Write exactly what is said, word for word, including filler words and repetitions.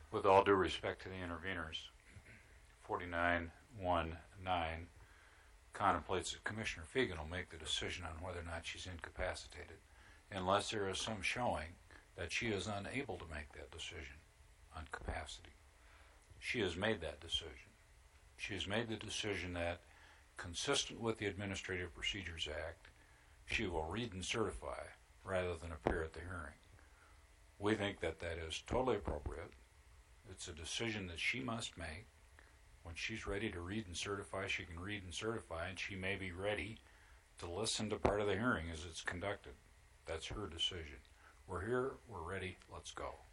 With all due respect to the interveners, forty-nine one nine contemplates that Commissioner Fegan will make the decision on whether or not she's incapacitated, unless there is some showing that she is unable to make that decision on capacity. She has made that decision. She has made the decision that, consistent with the Administrative Procedures Act, she will read and certify rather than appear at the hearing. We think that that is totally appropriate. It's a decision that she must make. When she's ready to read and certify, she can read and certify, and she may be ready to listen to part of the hearing as it's conducted. That's her decision. We're here, we're ready, let's go.